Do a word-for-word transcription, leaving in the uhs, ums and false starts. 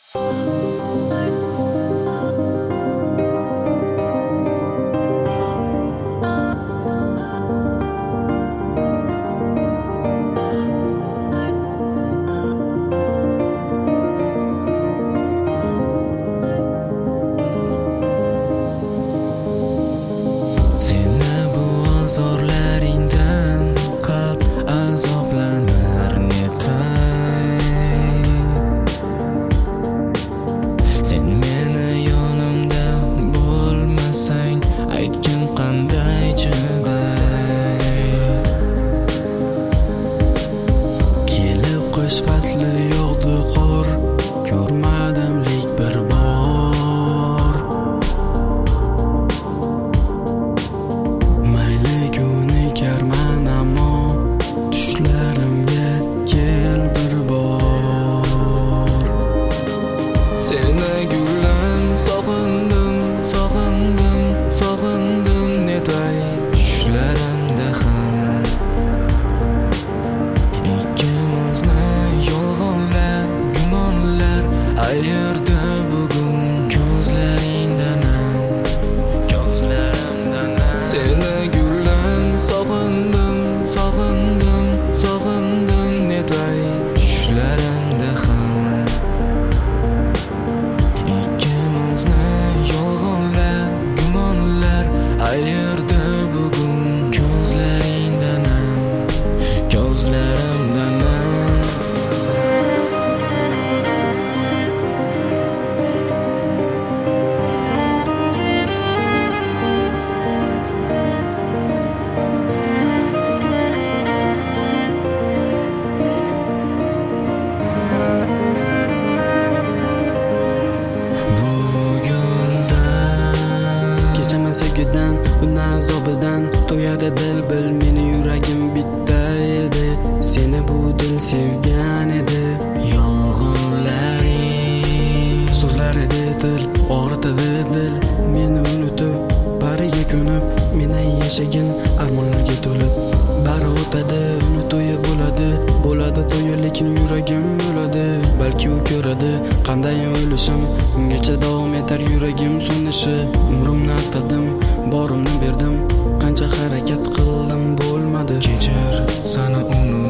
Seni bu azorlaringdan qalb azoblanar netay. Sen meni yonimda bo'lmasang, aytgin qanday chiday. Kelib qish fasli yog'di qor, ko'rmadimlik bir bor. Mayli kuni karman ammo tushlarimga kel bir bor. Seni gullan sog'indim, sog'indim, sog'indim netay. Tushlarimda ham ikkimizni yolg'onlar, gumonlar ayirdi bugun. Ko'zlaringdan ham, ko'zlarimdan ham. Seni gullan sog'indim, sog'indim, sog'indim netay. Tushlarimda ham ikkimizni yolg'onlar, gumonlar ayirdi bugun. Ko'zlaringdan ham, ko'zlarimdan ham. Kechaman sevgidan, uni azobidan. To'yadi dil, bil meni yuragim bitta edi. Seni bu dil sevgan edi. Yolg'onlaring so'zlar edi dil, og'ritadi dil. Meni unutib, bariga ko'nib, meni yashagin armonlarga to'lib. Bari o'tadi, uni to'yi bo'ladi. Bo'ladi to'yi, lekin yuragim o'ladi. Balki u ko'radi qanday o'lishim. Ungacha davom etar yuragim so'nishi. Umrimni atadim, borimni berdim. Qancha harakat qildim, bo'lmadi. Kechir, seni unut